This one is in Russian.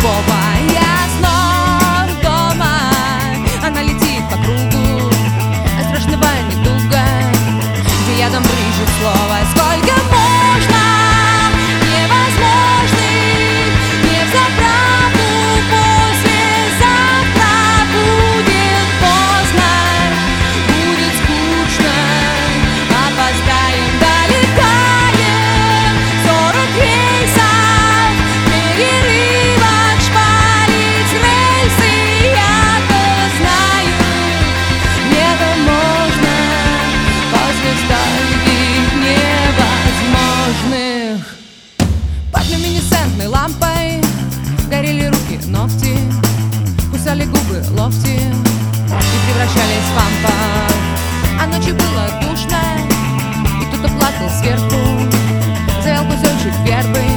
Вова, я снова дома. Она летит по кругу страшного недуга, где ядом брызжет слово. Сколько можно невозможных, невзаправду послезавтра будет поздно, будет скучно, опоздаем, долетаем 40 рейсов, перерывах шпарить рельсы. Я-то знаю, невозможно после стольких невозможных. Под люминесцентной лампой горели руки, ногти, кусали губы локти и превращались в вампов. А ночью было душно, и кто-то плакал сверху, завял кусочек вербы.